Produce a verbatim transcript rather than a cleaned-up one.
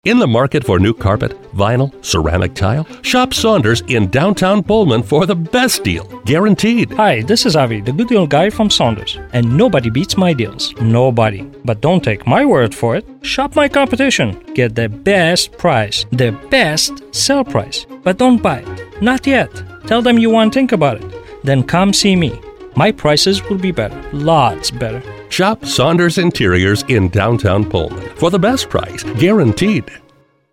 In the market for new carpet, vinyl, ceramic tile? Shop Saunders in downtown Pullman for the best deal, guaranteed. Hi, this is Avi, the good deal guy from Saunders, and nobody beats my deals. Nobody. But don't take my word for it. Shop my competition. Get the best price, the best sell price. But don't buy it. Not yet. Tell them you want to think about it. Then come see me. My prices will be better. Lots better. Shop Saunders Interiors in downtown Pullman for the best price, guaranteed.